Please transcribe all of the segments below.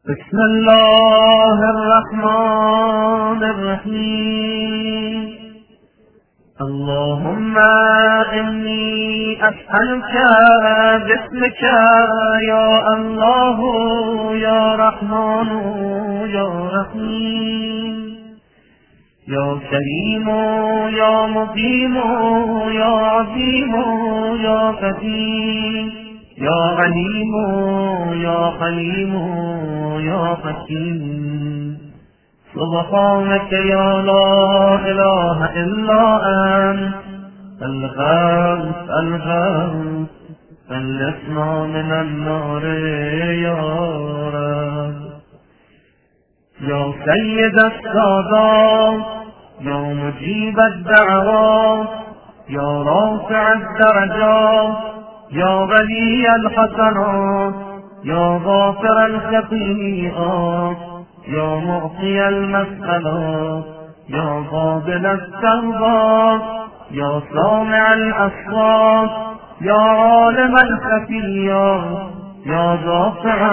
بسم الله الرحمن الرحيم. اللهم إني أسألك باسمك يا الله يا رحمن يا رحيم يا كريم يا مقيم يا عظيم يا قدير يا عليم يا حليم يا حكيم. سبحانك يا لا إله إلا أنت الغوث الغوث خلصنا من النار يا رب. يا سيد السادات يا مجيب الدعوات يا رافع الدرجات يا غني الحسنات يا غافر الخطيئات يا معطي المسألات يا قابل التوبات يا سامع الأصوات يا عالم الخفيات يا دافع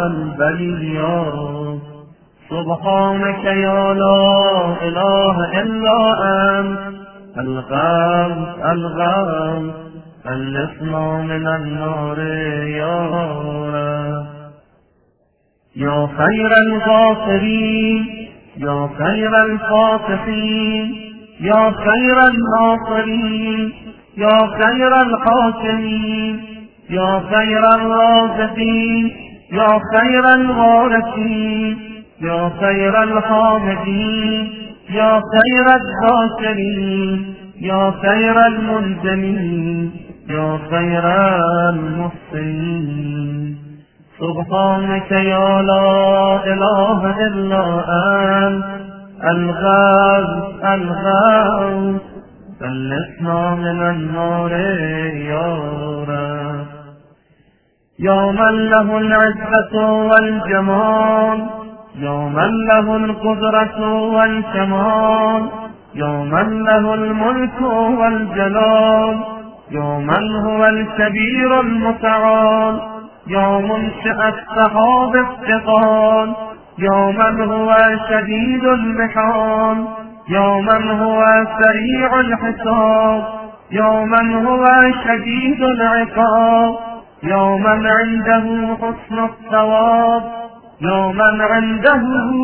البليات. سبحانك يا لا إله إلا أنت الغوث الغوث خلصنا من النار يا رب. يا خير الغافرين يا خير الفاتحين يا خير الناصرين يا خير الحاكمين يا خير الرازقين يا خير الوارثين يا خير الحامدين يا خير الذاكرين يا خير المنزلين يا خير المحسنين. سبحانك يا لا إله إلا أنت الغوث الغوث خلصنا من النار يا رب. يا من له العزة والجمال يا من له القدرة والكمال يا من له الملك والجلال يا من هو الكبير المتعال يا منشئ السحاب الثقال يا من هو شديد المحال يا من هو سريع الحساب يا من هو شديد العقاب يا من عنده حسن الثواب يا من عنده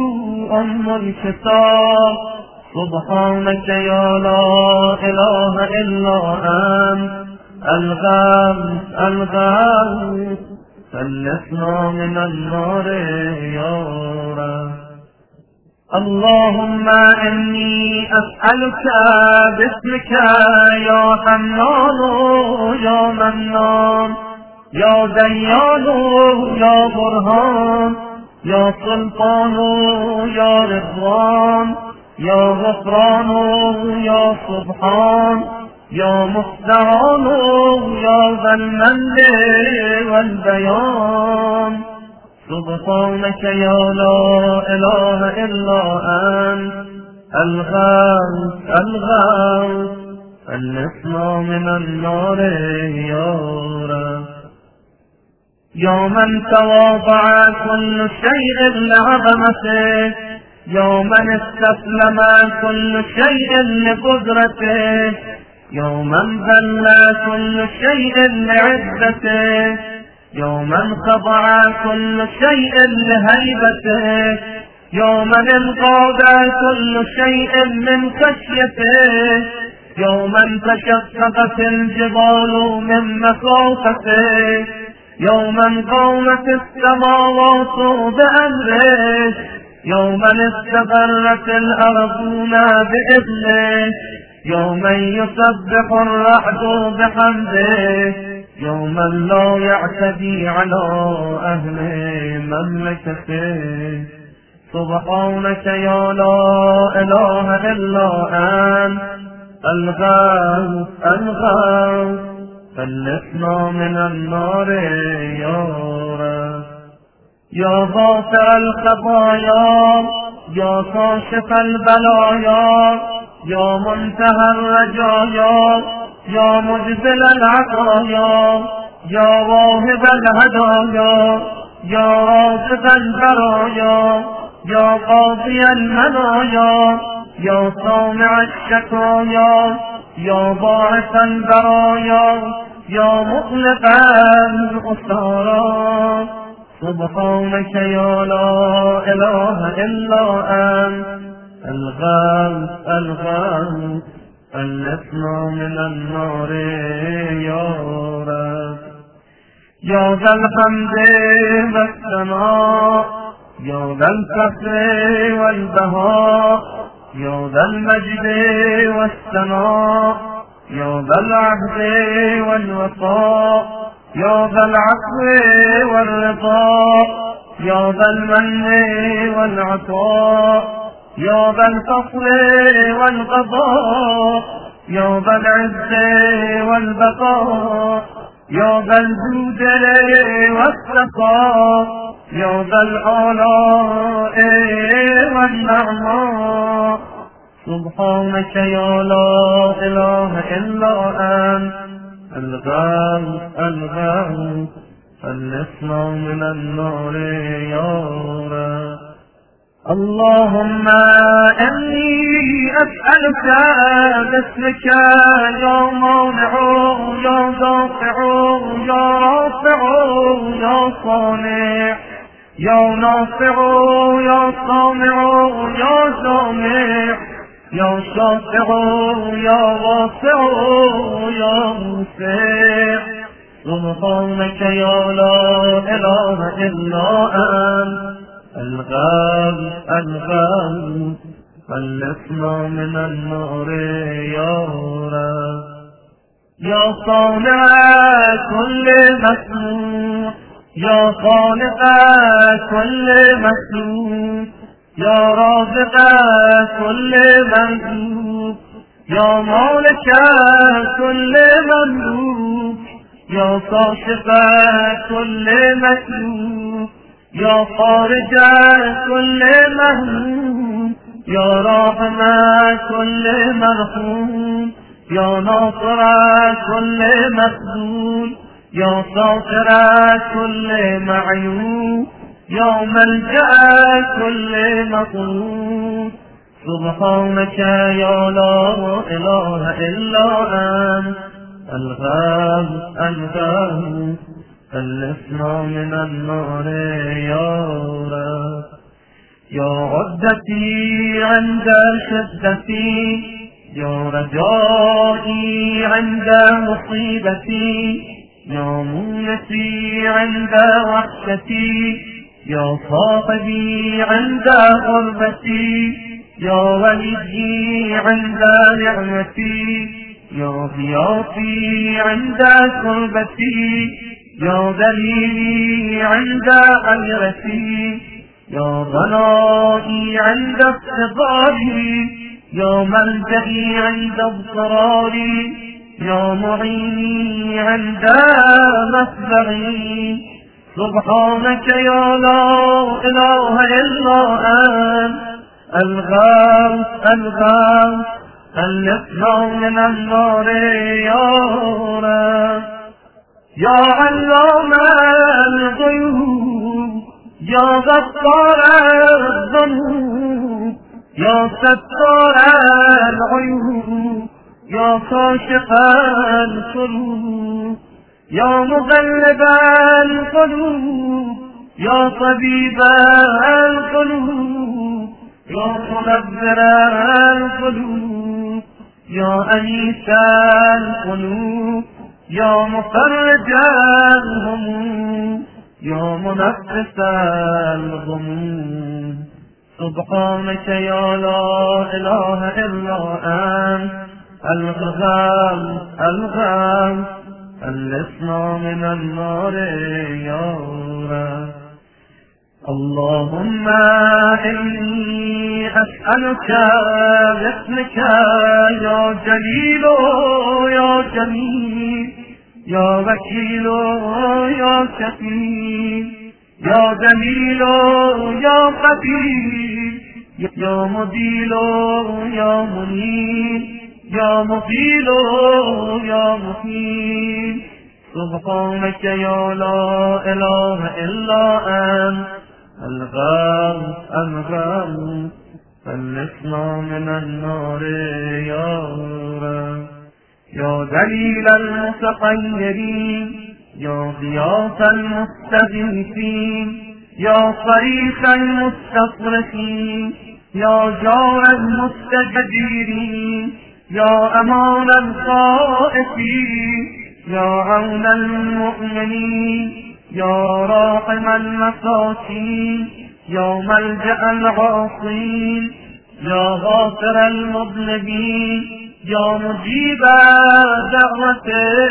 الكتاب. سبحانك يا لا إله إلا أنت الغوث الغوث خلصنا من النار يا رب. اللهم إني أسألك باسمك يا حنان يا منان يا ديان يا برهان يا سلطان يا رضوان يا غفران يا سبحان يا مستعان يا ذا المن والبيان. سبحانك يا لا إله إلا أنت الغوث الغوث خلصنا من النار يا رب. يا من تواضع كل شيء لعظمته يا من استسلم كل شيء لقدرته يا من ذل كل شيء لعزته يا من خضع كل شيء لهيبته يا من انقاد كل شيء من خشيته يا من تشققت الجبال من مخافته يا من قامت السماوات بأمره يوما استقرت الأرضون بإذنه يوما يسبح الرعد بحمده يوما لا يعتدي على أهل مملكته. سبحانك يا لا إله إلا أنت الغوث الغوث خلصنا من النار يا رب. يا غافر الخطايا يا كاشف البلايا يا منتهى الرجايا يا مجزل العطايا يا واهب الهدايا یا رازقا برایا یا قاضی المنایا یا سامع الشکایا یا باعثا برایا یا مخلقا الاسارا سبحانك یا لا اله الا انت الغوث الغوث خلصنا من النار یا رب یا ذا الحمد والثناء یا ذا الفخر والبهاء یا ذا المجد والثناء یا ذا العهد والوفاء یا ذا العفو والرضا یا ذا المن والعطاء یا ذا الفضل والقضاء یا ذا العز والبقاء یا ذا الجود والسخاء یا ذا الآلاء والنعماء سبحانك یا لا اله الا انت الغوث الغوث خلصنا من النار یا رب اللهم إني أسألك باسمك يا مانع يا دافع يا رافع يا صانع يا نافع يا سامع يا سامع يا شافع يا واسع يا موسع سبحانك يا لا إله إلا أنت الغوث الغوث خلصنا من النار يا رب يا صانع كل مسموع يا خالق كل مخلوق يا رازق كل مملوك يا مالك كل مملوك يا كاشف كل مسلوك يا خارج كل مهموم يا راحم كل مرحوم يا ناصر كل مخذول يا ساطر كل معيوب يا ملجأ كل مطلوب سبحانك يا لا إله إلا أنت الغوث الغوث خلصنا من النار يا رب يا عدتي عند شدتي يا رجائي عند مصيبتي يا مونسي عند وحشتي يا صاحبي عند غربتي يا وليي عند نعمتي يا ضيافي عند كربتي يا دليلي عند غيرتي يا ضلائي عند افتقاري يا ملجئي عند اضطراري يا معيني عند مصدري سبحانك يا لا إله إلا أنت الغوث الغوث خلصنا من النار يا رب يا علام الغيوب يا غفار الذنوب يا ستار العيوب يا كاشف الكروب يا مغلب القلوب يا طبيب القلوب يا مدبر القلوب يا أنيس القلوب يا مفرج الهموم يا منفس الغموم سبحانك يا لا إله إلا أنت الغوث الغوث خلصنا من النار يا رب اللهم إني أسألك باسمك يا جليل يا جميل يا وكيل يا كفيل يا جميل يا قدير يا مديل يا منير يا مقيل يا مقيم سبحانك يا لا إله إلا أنت الغوث الغوث خلصنا من النار يا رب. يا دليل المتخيرين يا غياث المستغيثين يا صريخ المستصرخين يا جار المستجيرين يا أمان الخائفين يا عون المؤمنين يا راحم المساكين يا ملجأ العاصين يا غافر المذنبين يا مجيب دعوة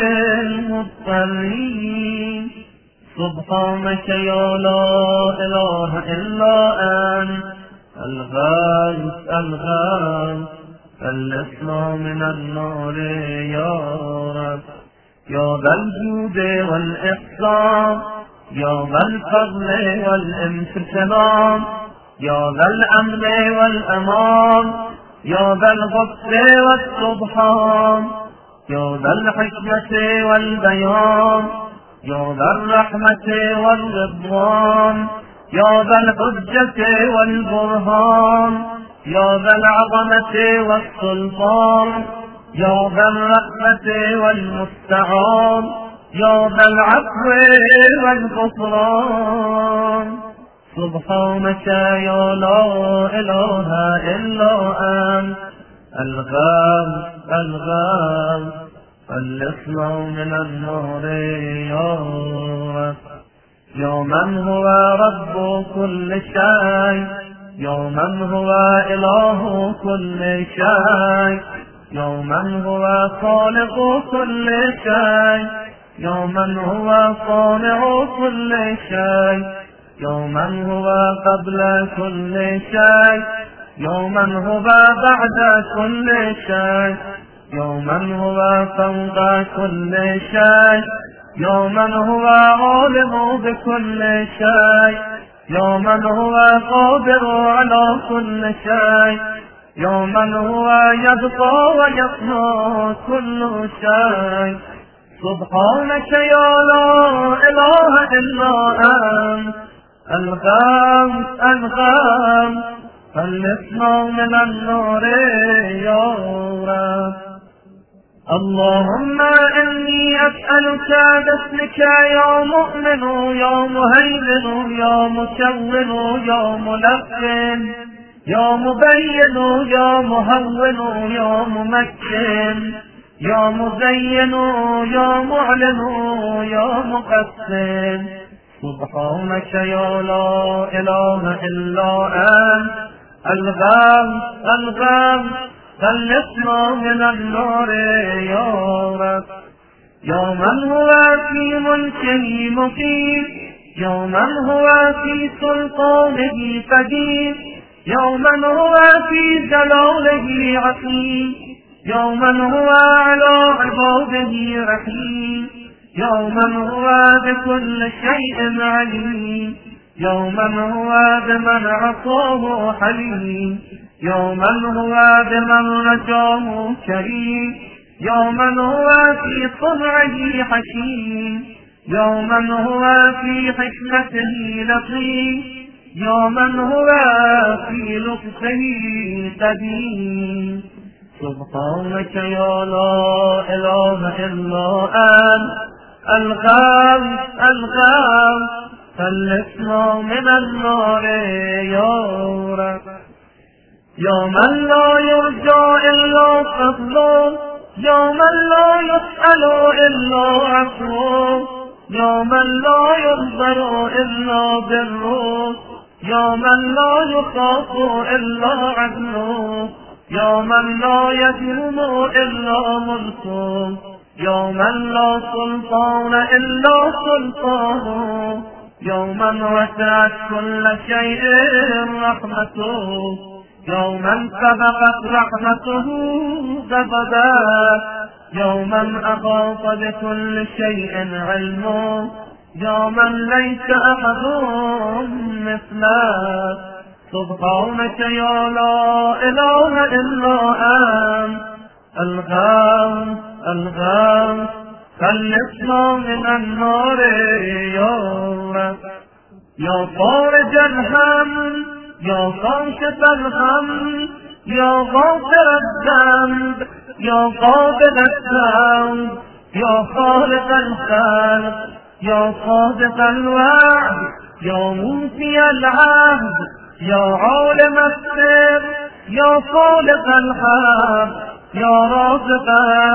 المضطرين. سبحانك يا لا إله إلا أنت الغوث الغوث خلصنا من النار يا رب. يا ذا الجود والإحسان يا ذا الفضل والامتثال يا ذا الأمن والأمان يا ذا الغفر والسبحان يا ذا الحكمة والبيان يا ذا الرحمة والرضوان يا ذا الحجة والبرهان يا ذا العظمة والسلطان يا ذا الرحمة والمستعان يا ذا العفو والغفران. سبحانك يا لا إله إلا أنت الغوث الغوث خلصنا من النار يا رب. يا من هو رب كل شيء يا من هو إله كل شيء يا من هو خالق كل شيء يا من هو صانع كل شيء يا من هو قبل كل شيء يا من هو بعد كل شيء يا من هو فوق كل شيء يا من هو عالم بكل شيء يا من هو قادر على كل شيء يا من هو يبقى ويفنى كل شيء. سبحانك يا لا إله إلا أنت الغوث الغوث خلصنا من النار يا رب. اللهم إني أسألك باسمك يا مؤمن يا مهيمن يا مكون يا ملقن يا مبين يا مهون يا ممكن يا مزين يا معلن يا مقسم. سبحانك يا لا إله إلا أنت الغوث الغوث خلصنا من النار يا رب. يا من هو في ملكه مقيم يا من هو في سلطانه قدير يا من هو في جلاله عظيم يا من هو على عباده رحيم يا من هو بكل شيء عليم يا من هو بمن عصاه حليم يا من هو بمن رجاه كريم يا من هو في صنعه حكيم يا من هو في حكمته لطيف يا من هو في لطفه قدير. سبحانك يا لا إله إلا أنت الغوث الغوث خلصنا من النار يا رب. يا من لا يرجى إلا فضله يا من لا يسأل إلا عفوه يا من لا ينظر إلا بره يا من لا يخاف إلا عدله يا من لا يدوم إلا ملكه يا من لا سلطان إلا سلطانه يا من وسعت كل شيء رحمته يا من سبقت رحمته غضبا يا من أحاط بكل شيء علمه يا من ليس أحد مثله. سبحانك يا لا إله إلا أنت الغوث الغوث خلصنا من النار يا رب. يا فارج الهم، يا كاشف الغم، يا غافر الذنب، يا قابل التوب، يا خالق الخلق، يا صادق الوعد، يا موفي العهد، يا عالم السر، يا خالق الحق، يا رازق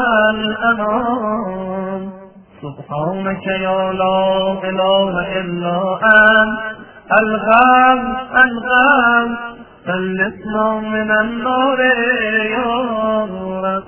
الأنام. سبحانك يا لا إله إلا أنت الغام الغام. خلصنا من النار يا رب.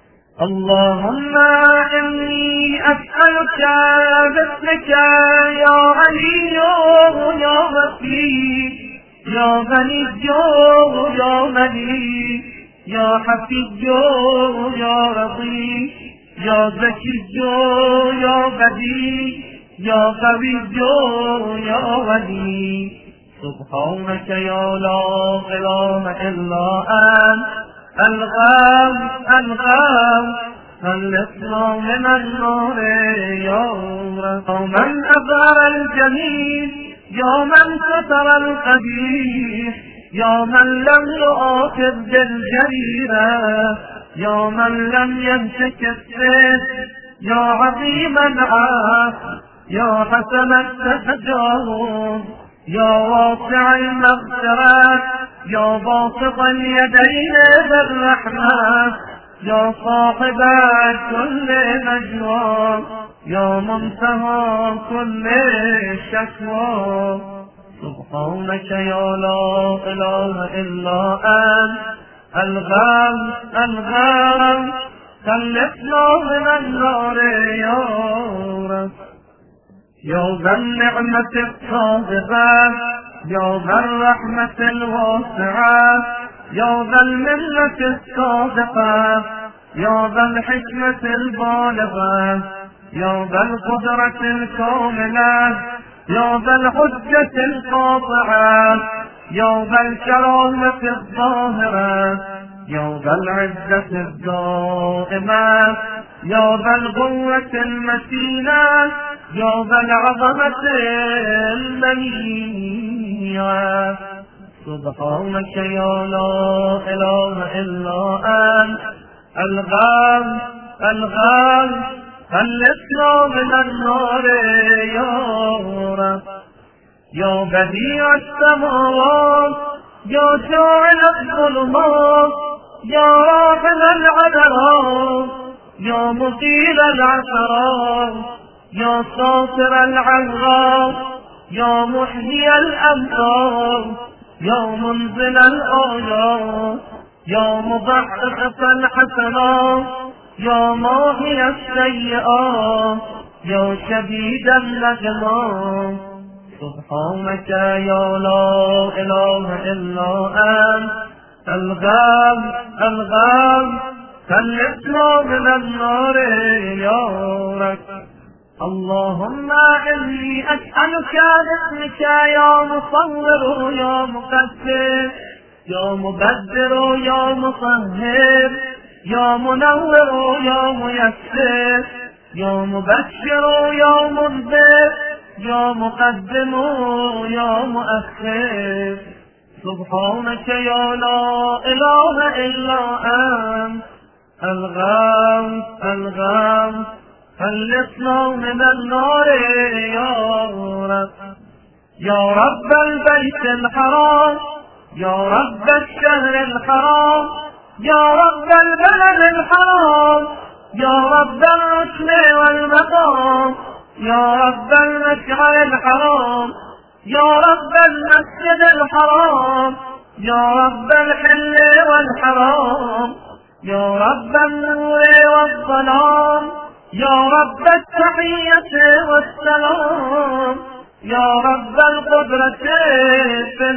اللهم إني أسألك باسمك يا علي يا وكيل يا غني يا مليك يا حفيظ يا رقيب يا زكي يا بديع يا قوي يا ولي. سبحانك يا لا إله إلا أنت الغام الغام. خلصنا من النار يا رب. من أظهر الجميل يا من ستر القبيح يا من لم يؤاخذ بالجريرة يا من لم يمسك السيف يا عظيم العاف يا حسن التجاوز يا واسع المغفرة يا باسط اليدين بالرحمة يا صاحب كل نجوى يا منتهى كل شكوى. سبحانك يا لا إله إلا أنت الغام الغام. خلصنا من النار يا رب. يا ذا النعمة الصادقة يا ذا الرحمة الواسعة يا ذا المنة الصادقة يا ذا الحكمة البالغة يا ذا القدرة الكاملة يا ذا الحجة القاطعة يا ذا الكرامة الظاهرة يا ذا العزة الدائمة يا ذا القوة المتينة يا ذا العظمة المنية. سبحانك يا لا إله إلا أنت الغام الغام. خلصنا من النار يا رب. يا بديع السماوات يا جاعل الظلمات يا رافع العذرات يا مقيل العثرات يا ساطر العذرات يا محيي الأمطار يا منزل الآيات يا مضاعف الحسنات يا ماحي السيئات يا شديد النجمات. سبحانك يا لا إله إلا أنت الغام الغام. خلصنا من النار يا رب. اللهم إني أسألك باسمك يا مصور يا مقدر يا مبدر يا مطهر يا منور يا ميسر يا مبشر يا منذر يا مقدم يا مؤخر. سبحانك يا لا إله إلا أنت الغام الغام. خلصنا من النار يا رب. يا رب البيت الحرام يا رب الشهر الحرام يا رب البلد الحرام يا رب الركن والمقام يا رب المشعر الحرام يا رب المسجد الحرام يا رب الحل والحرام يا رب النور والظلام يا رب التحية والسلام يا رب القدرة في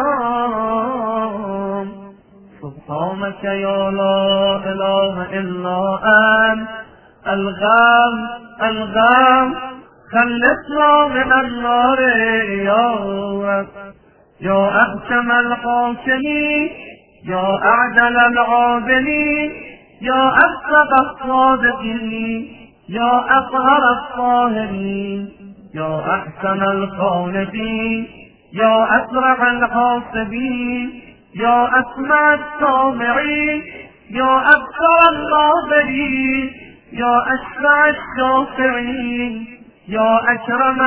الأنام. سبحانك يا لا إله إلا أنت الغام الغام. خلصنا من النار يا رب. يا أحكم الحاكمين يا أعدل العادلين يا أصدق الصادقين يا أطهر الطاهرين، يا أحسن الخالقين، يا أسرع الحاسبين، يا أسمع السامعين، يا أبصر الناظرين، يا أشفع الشافعين، يا أكرم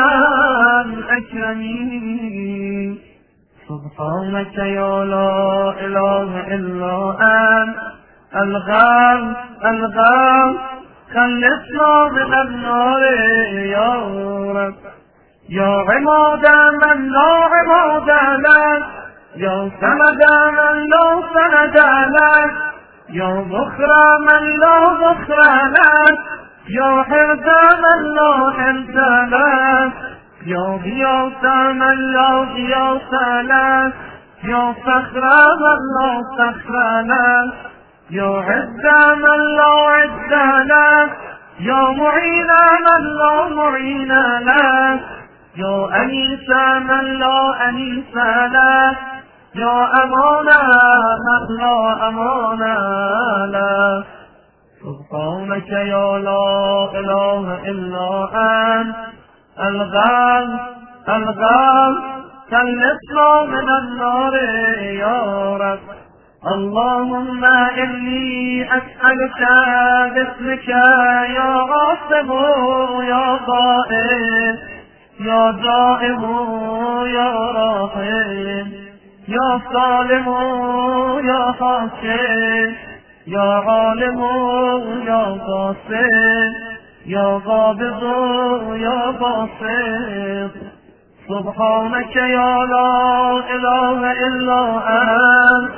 الأكرمين. سبحانك يا لا إله إلا أنت الغام الغام، خلصنا من النار يا رب. يا عماد من لا عماد له، يا سند من لا سند له، يا ذخر من لا ذخر له، يا حرز من لا حرز له، يا غياث من لا غياث له، يا صخر من لا صخر له، يا عز من لا عز له، يا معين من لا معين له، يا أنيس من لا أنيس له، يا أمان من لا أمان له. سبحانك يا لا إله إلا أنت الغام الغام، خلصنا من النار يا رب. اللهم إني أسألك باسمك يا عاصم يا ضائم، يا دائم يا راحم، يا سالم يا حاكم، يا عالم يا باسط، يا قابض يا باسط. سبحانك يا لا إله إلا أنت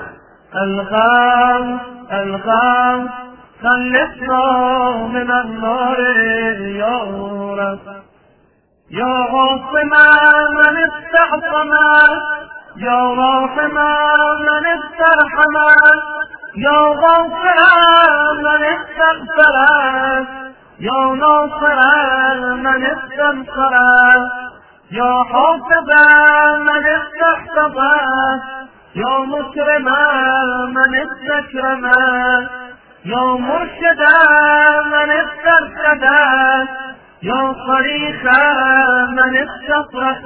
الغام الغام، خلصنا من النار يا رب. يا عاصم من استعصم، يا راحم من استرحم، يا غافر من استغفر، يا ناصر من استنصر، يا حافظ من استحفظ، يا مكرم من استكرم، يا مرشد من استرشد، يا صريخ من استصرخ،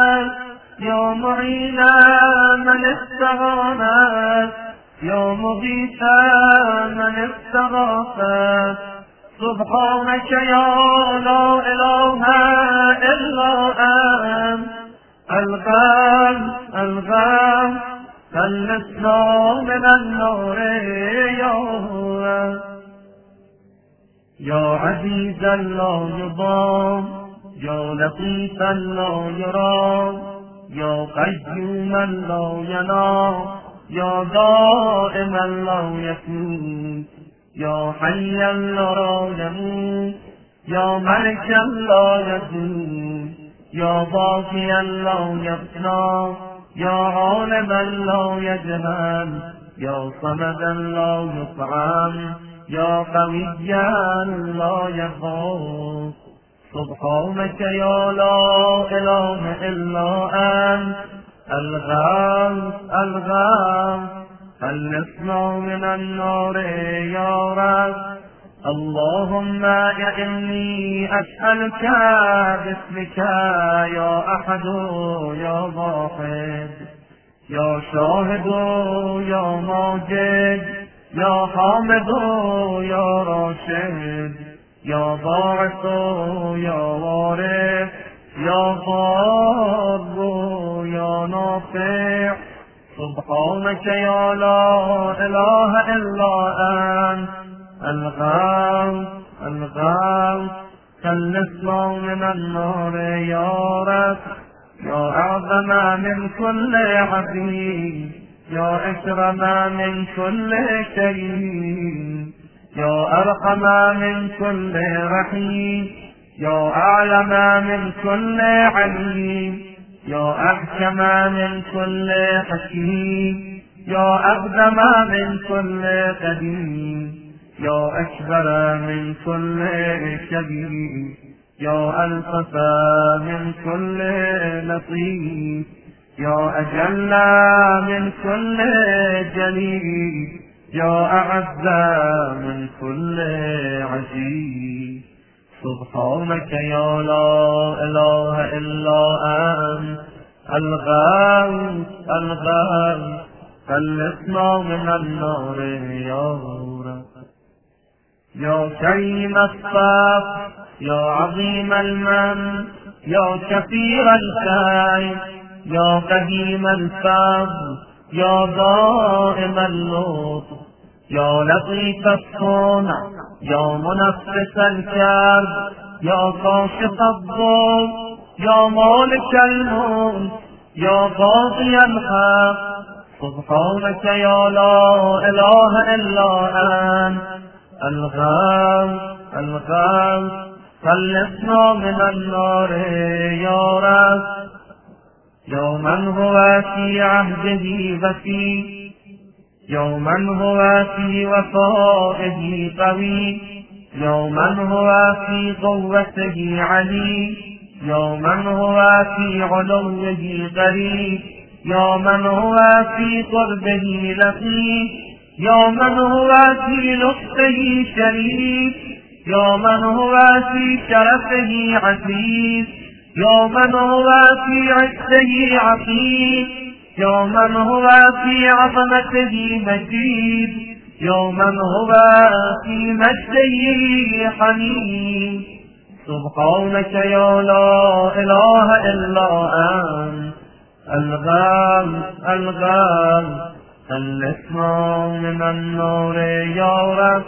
يا معين من استغاث، يا مغيث من استغاث. سبحانك يا لا إله إلا أنت الغام الغام، خلصنا من النار يا رب. يا عزيزا لا يضام، يا لطيفا لا يرام، يا قيوما لا ينام، يا دائما لا يفوت، يا حيا لا يموت، يا ملكا لا يزول، يا باقيا لا يفنى، يا عالما لا يجهل، يا صمدا لا يطعم، يا قويا لا يخاف. سبحانك يا لا إله إلا أنت الغام الغام، خلصنا من النار يا رب. اللهم إني أسألك باسمك يا أحد يا واحد، يا شاهد يا ماجد، يا حامد يا راشد، يا باعث يا وارث، يا ضار يا نافع. سبحانك يا لا إله إلا أنت الغام الغام، خلصنا من النار يا رب. يا أعظم من كل عظيم، يا أكرم من كل كريم، يا أرحم من كل رحيم، يا أعلم من كل عليم، يا أحكم من كل حكيم، يا أقدم من كل قديم، يا أكبر من كل كبير، يا ألطف من كل لطيف، يا أجل من كل جليل، يا أعز من كل عزيز. سبحانك يا لا إله إلا أنت الغوث الغوث خلصنا من النار يا رب. يا كريم الصف يا عظيم المن يا كثير الخير يا قديم الفضل يا دائم اللطف يا لطيف الصنع يا منفس الكرب يا كاشف الضر يا مالك الملك يا قاضي الحق سبحانك يا لا إله إلا أنت الغوث الغوث خلصنا من النار يا رب. يا من هو في عهده وفي يا من هو في وفائه قوي يا من هو في قوته علي يا من هو في علوه قريب يا من هو في قربه لطيف يا من هو في لطفه شريف يا من هو في شرفه عزيز يا من هو في عزه عظيم يا من هو في عظمته مجيد يا من هو في مجده حميد. سبحانك يا لا إله إلا أنت الغوث الغوث خلصنا من النار يا رب.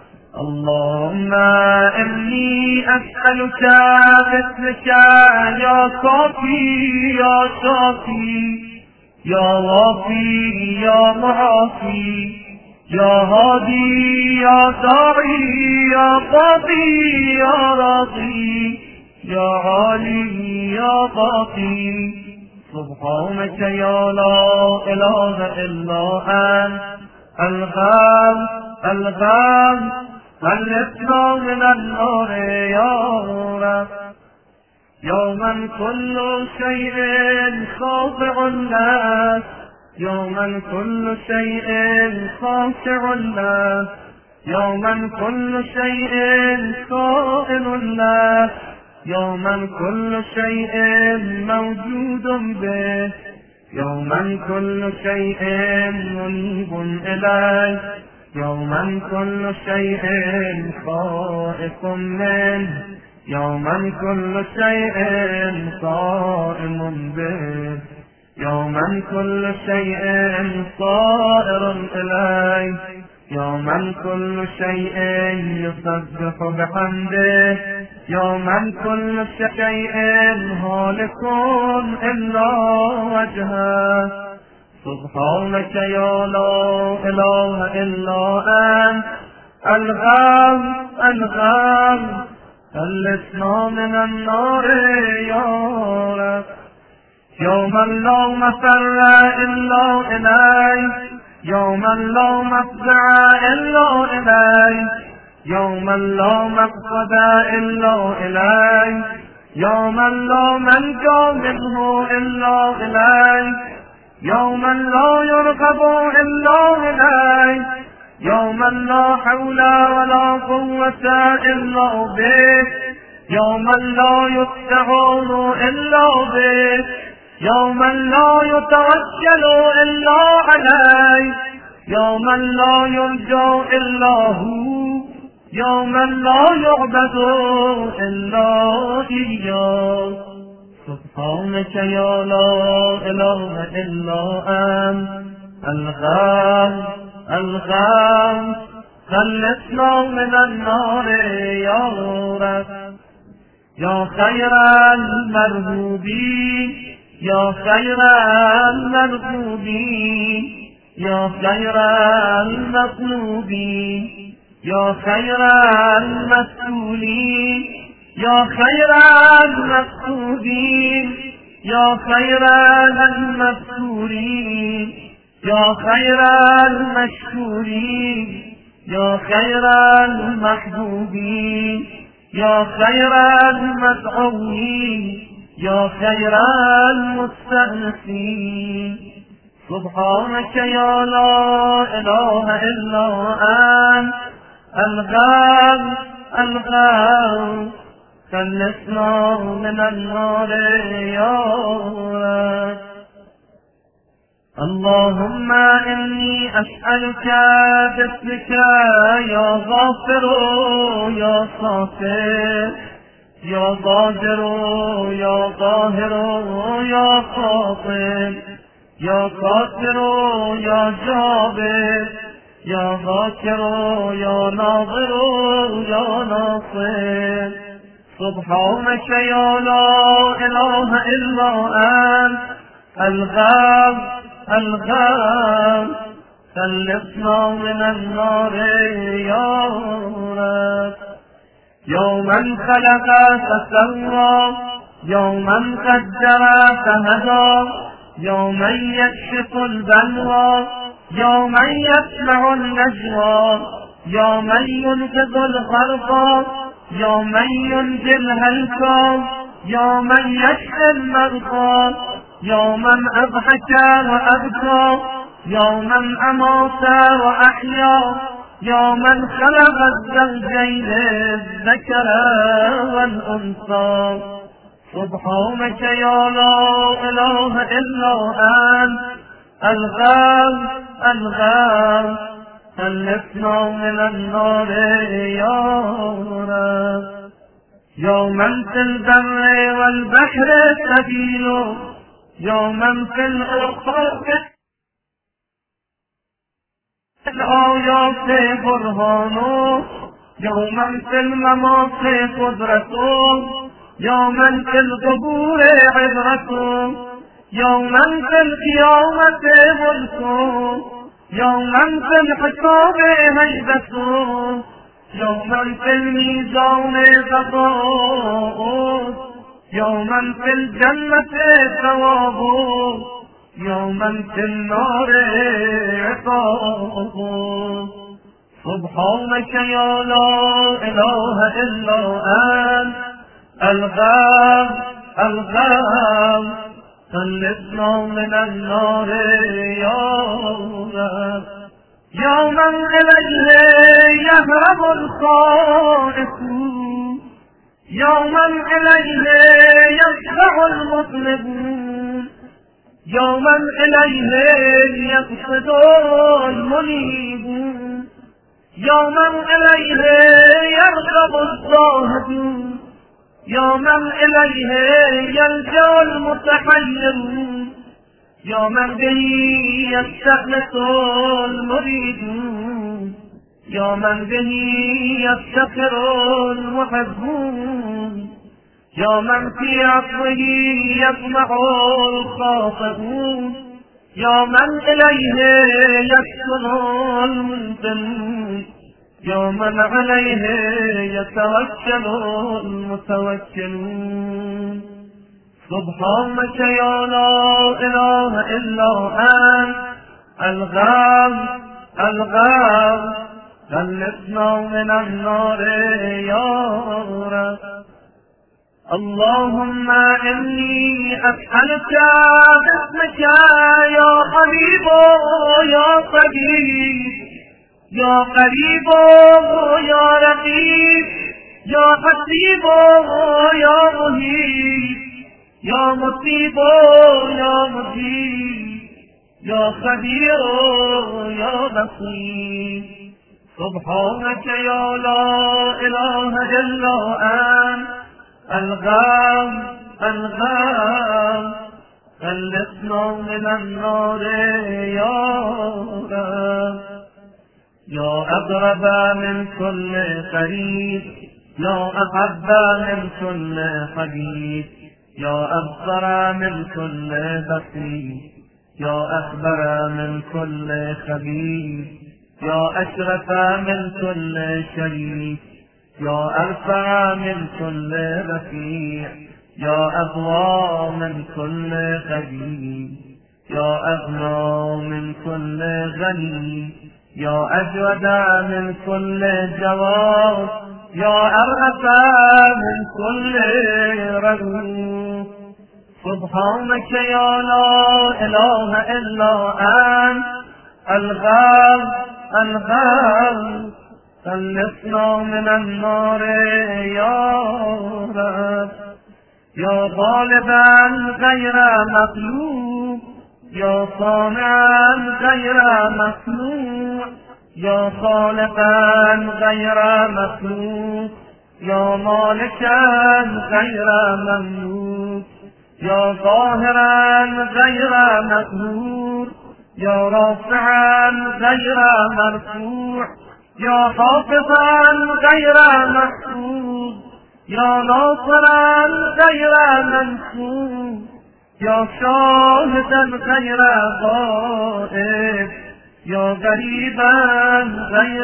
اللهم إني أسألك باسمك يا كافي يا شافي يا وافي يا معافي يا هادي يا داعي يا قاضي يا راضي يا عالي يا باقي. سبحانك يا لا إله إلا أنت الغوث الغوث خلصنا من النار يا رب. يوما كل شيء خاضع الناس يوما كل شيء خاشع الناس يوما كل شيء صائل الناس يوما كل شيء موجود به يوما كل شيء منيب إليه يوما كل شيء خائف منه يوما كل شيء صائم به يوما كل شيء صائر إليه يوما كل شيء يسبح بحمده يوما كل شيء هالك إلا وجهه. سبحانك يا لا إله إلا أنت الغوث الغوث خلصنا من النار يا رب. يوما لا مفر إلا إليك يوما لا مفزع إلا إليك يوما لا مقصد إلا إليك يوما لا منجا منه إلا إليك يوما لا يرغب إلا إليك يوما لا حول ولا قوة إلا بك يوما لا يستعان إلا بك يوما لا يتوكل إلا عليك يوما لا يرجى إلا هو يوما لا يعبد إلا إياه. سبحانك يا لا إله إلا أنت الغوث الغوث خلصنا من النار يا رب. يا خير المرغوبين يا خير المرغوبين يا خير المطلوبين يا خير المسؤولين يا خير المقصودين يا خير المذكورين يا خير المشكورين يا خير المحبوبين يا خير المدعوين يا خير المستأنسين. سبحانك يا لا إله إلا أنت الغوث الغوث خلصنا من النار يا رب. اللهم إني أسألك باسمك يا غافر يا صافر يا قادر يا ظاهر يا خاطر يا قادر يا جابر يا ذاكر يا ناظر يا ناصر. سبحانك يا لا إله إلا أنت الغاب الغاب خلصنا من النار يا رب. يوما خلق فسوى يوما قدر فهدى يوما يكشف البلوى يوما يسمع النجوى يوما ينقذ الغرقى يوما ينجي الهلكى يوما يشفي المرضى يوما أضحك وأبكى يوما أمات وأحيا يوما خلق الزوجين الذكر والأنثى. سبحانك يا لا إله إلا أنت الغاب الغاب خلصنا من النار يا رب. يوما في البر والبحر سبيل يوما في الأخر الآيات برهانه يوما في الممات قدرته يوما في القبور عبرته يوما في القيامة ملكه يوما في الحساب هيبته يوما في الميزان قضاؤه يوما في الجنة ثوابه يوما في النار عقابه. سبحانك يا لا إله إلا أنت الغاب الغاب خلصنا من النار يا رب. يوما إليه يهرب الخائفون يوما إليه يشفع المطلبون يوما إليه يقصد المنيبون يوما إليه يرغب الزاهدون يوما إليه يلجأ المتحيرون يوما به يستأنس المريدون يوما به يفتخر المحبون يوما في عفوه يطمع الخاطئون يوما إليه يسكن المنتمون يوما عليه يتوكل المتوكلون. سبحانك يا لا إله إلا أنت الغاب الغاب خلصنا من النار يا رب. اللهم إني أسألك باسمك يا حبيب يا قريب يا قريب يا رقيب يا حسيب يا مهيب يا مصيب يا مجيب يا خبير يا بصير. سبحانك يا لا إله إلا أنت الغاب الغاب خلصنا من النار يا رب. يا أقرب من كل قريب يا أحب من كل حبيب يا أبصر من كل بصير يا أخبر من كل خبير يا أشرف من كل شريف يا أرفع من كل رفيع يا أقوى من كل خبير يا أغنى من كل غني يا أجود من كل جواد يا أرأف من كل رؤوف. سبحانك يا لا إله إلا أنت الغاب الغاب خلصنا من النار يا رب يا غالبا غير مغلوب يا صانعا غير مصنوع يا خالقا غير مخلوق يا مالكا غير مملوك يا ظاهرا غير مقهور يا رافعا غير مرفوع يا حافظا غير محفوظ يا ناصرا غير منصور يا شاهدا غير غائب يا غريبا غير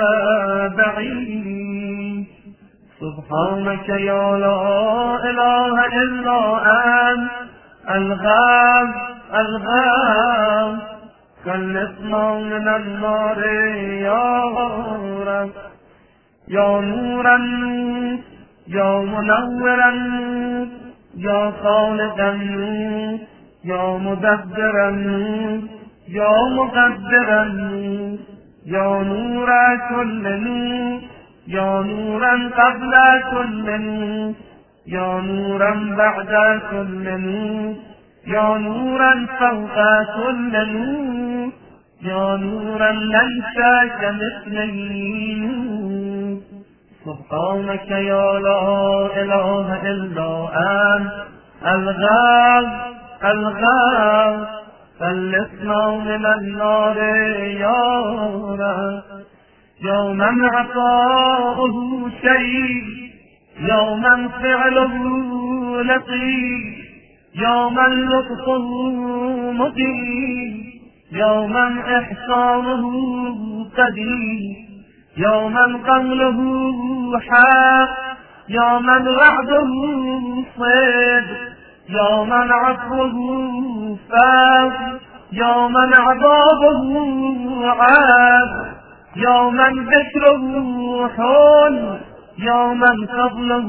بعيد سبحانك يا لا إله إلا أنت الغاب الغاب خلصنا من النار يا رب يا نور النور يا منور النور يا خالق النور يا مدبر النور يا مقدر النور يا نور كل نور يا نورا قبل كل نور يا نورا بعد كل نور يا نورا فوق كل نور يا نورا ليس كمثله نور سبحانك يا لا إله إلا أنت الغاب الغاب خلصنا من النار يا رب يوما عطاؤه شيء يوما فعله لطيف يوما لطفه مقيم يوما إحسانه قدير يوما قوله حق يوما وعده صدق يوما عفوه فاق يوما عذابه عاد يوما ذكره حول يوما فضله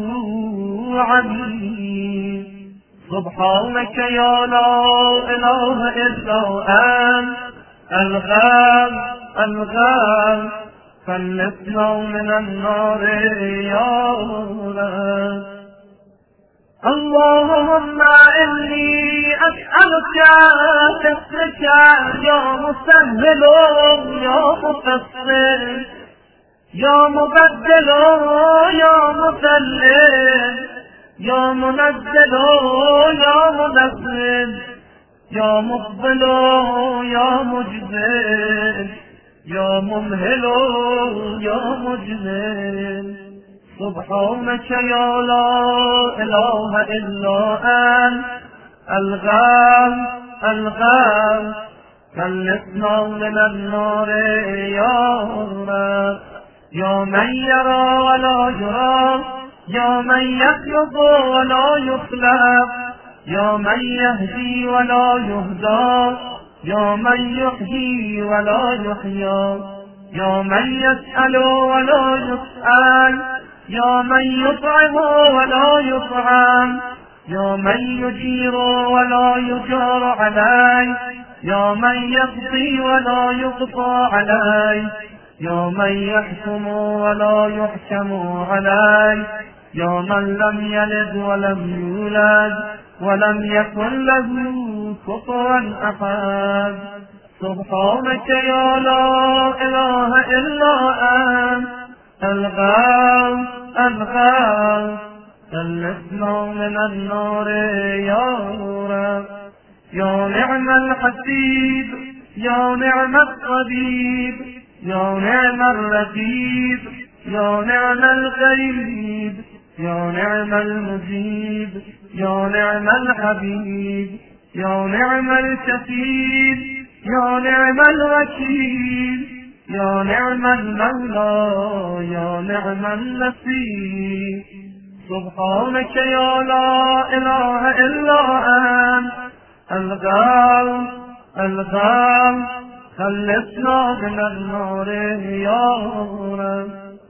عظيم سبحانك يا لا إله إلا أنت الغاب الغاب خلصنا من النار يا رب اللهم إني أسألك باسمك يا مسهل يا مفصل يا مبدل يا مسلم يا منزل يا منزل يا مقبل يا مجبل يا ممهل يا مجمل سبحانك يا لا إله إلا أنت الغاب الغاب خلصنا من النار يا رب يا من يرى ولا يرى يا من يخلق ولا يخلق يا من يهدي ولا يهدى يا من يحيي ولا يحيى يا من يسأل ولا يسأل يا من يطعم ولا يطعم يا من يجير ولا يجار عليه يا من يقضي ولا يقضى عليه يا من يحكم ولا يحكم عليه يا من لم يلد ولم يولد ولم يكن له كفوا أحد سبحانك يا لا إله إلا أنت الغاب الغاب خلصنا من النار يا رب يا نعم الحسيب يا نعم الطبيب يا نعم الرقيب يا نعم الغريب يا نعم المجيب يا نعم الحبيب يا نعم الكفيل يا نعم الوكيل يا نعم المولى يا نعم النصير سبحانك يا لا إله إلا أنت الغاب الغاب خلصنا من النار يا رب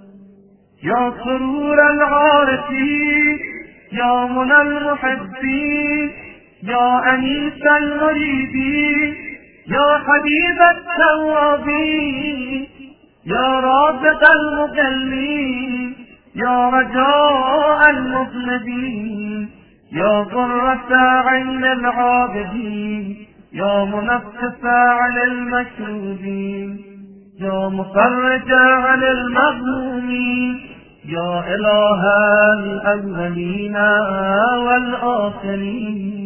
يا سرور العارفين يا منى المحبين يا أنيس المريدين يا حبيب التوابين يا رابط المقلين، يا رجاء المذنبين، يا قرة عين العابدين، يا منفس عن المشهودين، يا مفرج عن المغمومين، يا إله الأولين والآخرين.